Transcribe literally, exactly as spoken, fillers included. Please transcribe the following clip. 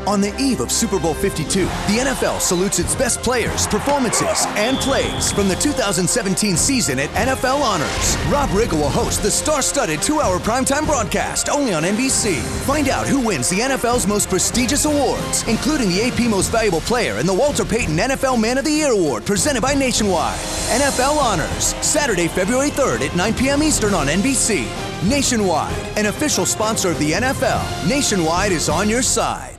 On the eve of Super Bowl fifty-two, the N F L salutes its best players, performances, and plays from the two thousand seventeen season at N F L Honors. Rob Riggle will host the star-studded two-hour primetime broadcast only on N B C. Find out who wins the N F L's most prestigious awards, including the A P Most Valuable Player and the Walter Payton N F L Man of the Year Award presented by Nationwide. N F L Honors, Saturday, February third at nine p.m. Eastern on N B C. Nationwide, an official sponsor of the N F L. Nationwide is on your side.